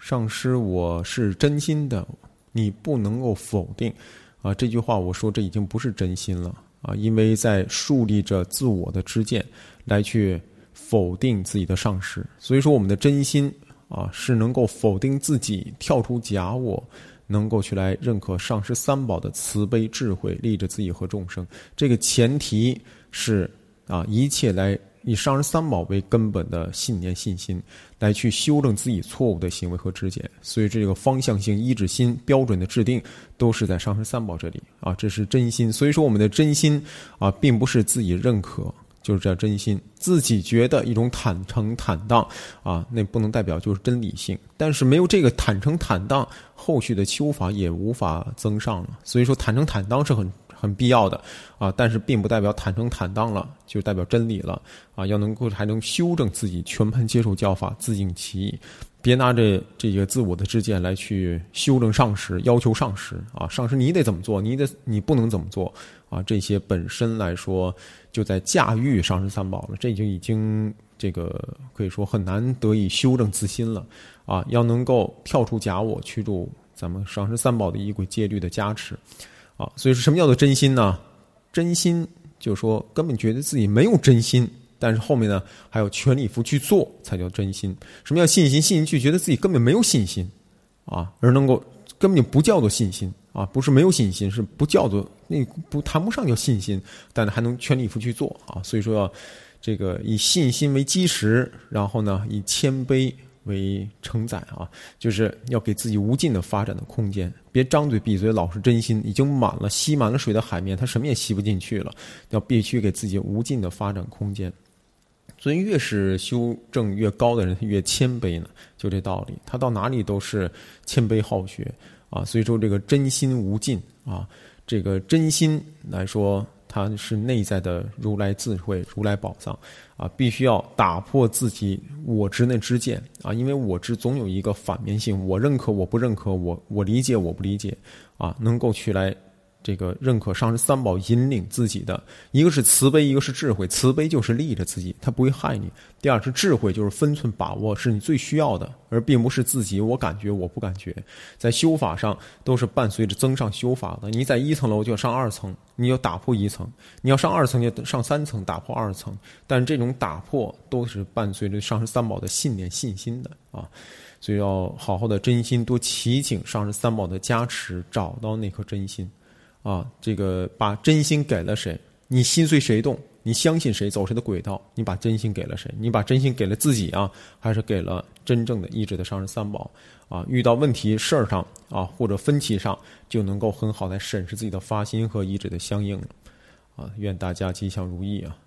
上师我是真心的，你不能够否定啊。这句话我说这已经不是真心了啊，因为在树立着自我的知见来去否定自己的上师。所以说我们的真心啊是能够否定自己，跳出假我，能够去来认可上师三宝的慈悲智慧，利着自己和众生。这个前提是啊，一切来以上师三宝为根本的信念信心，来去修正自己错误的行为和知见。所以这个方向性依止心标准的制定都是在上师三宝这里啊，这是真心。所以说我们的真心啊，并不是自己认可，就是这真心，自己觉得一种坦诚坦荡啊，那不能代表就是真理性。但是没有这个坦诚坦荡，后续的修法也无法增上了。所以说坦诚坦荡是很必要的啊，但是并不代表坦诚坦荡了就代表真理了啊，要能够还能修正自己，全盘接受教法，自净其意。别拿着这个自我的知见来去修正上师，要求上师啊，上师你得怎么做，你不能怎么做啊，这些本身来说就在驾驭上师三宝了，这就已经这个可以说很难得以修正自心了啊，要能够跳出假我，驱逐咱们上师三宝的仪轨戒律的加持啊。所以说什么叫做真心呢？真心就是说根本觉得自己没有真心，但是后面呢还有全力以赴去做才叫真心。什么叫信心？信心就觉得自己根本没有信心啊，而能够根本就不叫做信心啊，不是没有信心，是不叫做那不谈不上叫信心，但还能全力以赴去做啊。所以说要这个以信心为基石，然后呢以谦卑为承载啊，就是要给自己无尽的发展的空间，别张嘴闭嘴老是真心，已经满了吸满了水的海绵，它什么也吸不进去了，要必须给自己无尽的发展空间。所以越是修正越高的人，他越谦卑呢，就这道理，他到哪里都是谦卑好学啊。所以说这个真心无尽啊，这个真心来说它是内在的如来智慧，如来宝藏啊，必须要打破自己我执的知见啊，因为我执总有一个反面性，我认可我不认可，我理解我不理解啊，能够去来这个认可上师三宝引领自己的，一个是慈悲，一个是智慧。慈悲就是利着自己，它不会害你；第二是智慧，就是分寸把握，是你最需要的，而并不是自己我感觉我不感觉。在修法上都是伴随着增上修法的，你在一层楼就要上二层，你要打破一层；你要上二层就上三层，打破二层。但这种打破都是伴随着上师三宝的信念信心的啊。所以要好好的真心，多祈请上师三宝的加持，找到那颗真心啊，这个把真心给了谁，你心随谁动，你相信谁走谁的轨道，你把真心给了谁，你把真心给了自己啊，还是给了真正的意志的上师三宝啊？遇到问题事儿上啊，或者分歧上，就能够很好的审视自己的发心和意志的相应了啊。愿大家吉祥如意啊。